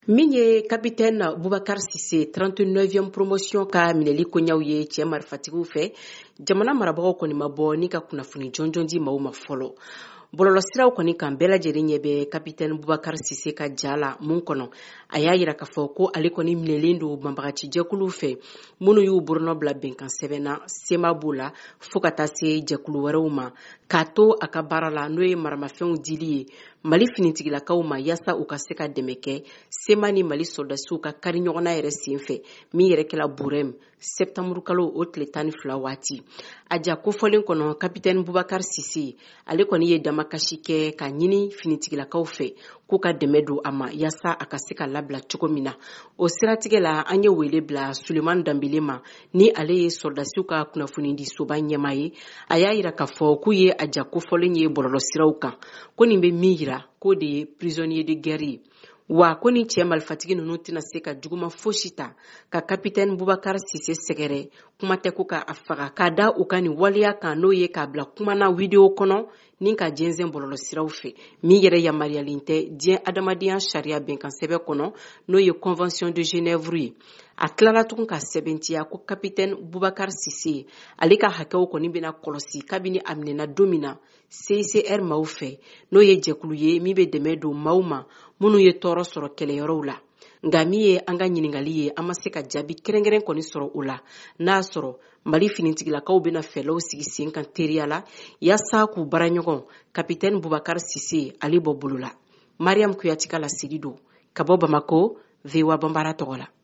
Min ye capitaine Boubacar Sise 39e promotion ka minɛli koɲaw ye cɛ marifatigiw fɛ jamana marabagaw kɔni ma bɔ ni ka kunnafoni jɔnjɔn di maaw ma fɔlɔ. Bɔlɔlɔsiraw kɔni kan bɛɛ lajɛlen ɲɛ bɛ capitaine Boubacar Sise ka ja la mun kɔnɔ a y'a yira k'a fɔ ko ale kɔni minɛlen don banbagacijɛkulu fɛ minnu y'u boronnɔ bila bɛnkan sɛbɛn na sema b'o la fo ka taa se jɛkulu wɛrɛw ma k'a to a ka baara la n'o ye maramafɛnw dili ye Mali finitigilakaw ma yasa u ka se ka dɛmɛ kɛ sema ni Mali soldasiw ka kari ɲɔgɔnna yɛrɛ senfɛ min yɛrɛ kɛla Burem septembre kalo o tile 12 waati. A ja kofɔlen kɔnɔ capitaine Boubacar Sise ale kɔni ye damakasi kɛ ka ɲini finitigilakaw fɛ k'u ka dɛmɛ don a ma yasa a ka se ka labila cogo min na. O siratigɛ la an ye wele bila Suleman Dambele ma ni ale ye soldasiw ka kunnafoni di soba ɲɛma ye. A y'a yira k'a fɔ k'u ye a ja kofɔlen ye bɔlɔlɔsiraw kan ko nin bɛ min yira ko de ye prisonnier de guerre ye. Wa ko ni cɛ marifatigi ninnu tɛna se ka juguma fosi ta ka capitaine Boubacar Sise sɛgɛrɛ kuma tɛ ko k'a faga k'a da u ka nin waleya kan n'o ye k'a bila kuma na video kɔnɔ ni ka jɛnsɛn bɔlɔlɔsiraw fɛ min yɛrɛ yamaruyalen tɛ diɲɛ adamadenya sariya bɛnkan sɛbɛn kɔnɔ n'o ye convention de Genève ye. A tilala tugun ka sɛbɛntiya ko capitaine Boubacar Sise ale ka hakɛw kɔni bɛna kɔlɔsi kabini a minɛna don min na CICR maaw fɛ n'o ye jɛkulu ye min bɛ dɛmɛ don maaw ma minnu ye tɔɔrɔ sɔrɔ kɛlɛyɔrɔw la. Nka min ye an ka ɲininkali ye an ma se ka jaabi kɛrɛnkɛrɛn kɔni sɔrɔ o la n'a y'a sɔrɔ Mali finitigilakaw bɛna fɛlɛw sigi sen kan teriya la yasa k'u baraɲɔgɔn capitaine Boubacar Sise ale bɔ bolo la. Mariam Kuyateka la sigi don ka bɔ Bamako VOA Bambara tɔgɔ la.